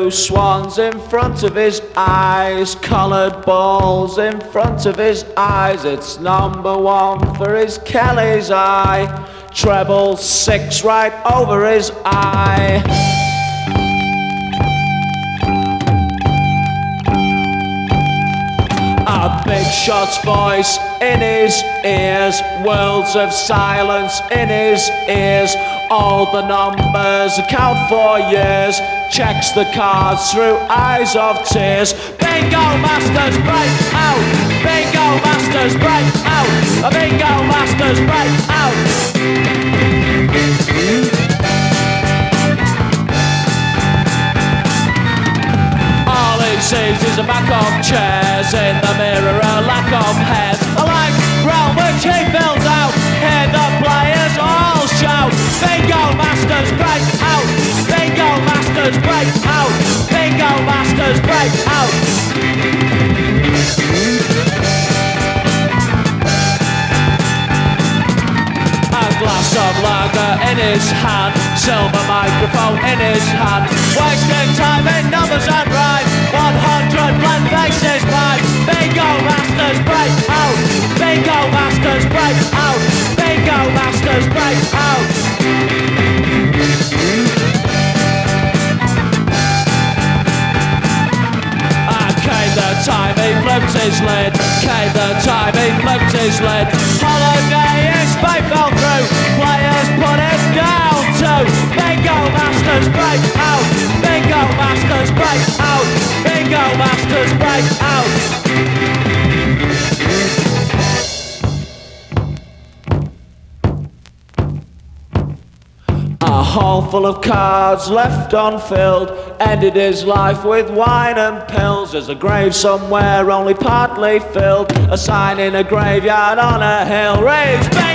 blue swans in front of his eyes, coloured balls in front of his eyes. It's number one for his Kelly's eye, treble six right over his eye. A big shot's voice in his ears, worlds of silence in his ears. All the numbers account for years, checks the cards through eyes of tears. Bingo masters break out, bingo masters break out, a bingo masters break out. All he sees is a back of chairs, in the mirror a lack of hairs. A lank realm which he fills out, hear the players all shout. Bingo masters break out, bingo masters break out, bingo masters break out. A glass of lager in his hand, silver microphone in his hand, wasting time in numbers and rhyme. 100 blank faces mine. Bingo masters break out, bingo masters break out, bingo masters break out. Came the time he flipped his lid, came the time he flipped his lid. Holiday in Spain fell through, players put it down to bingo masters break out, bingo masters break out, bingo masters break out. A hall full of cards left unfilled, ended his life with wine and pills. There's a grave somewhere only partly filled, a sign in a graveyard on a hill reads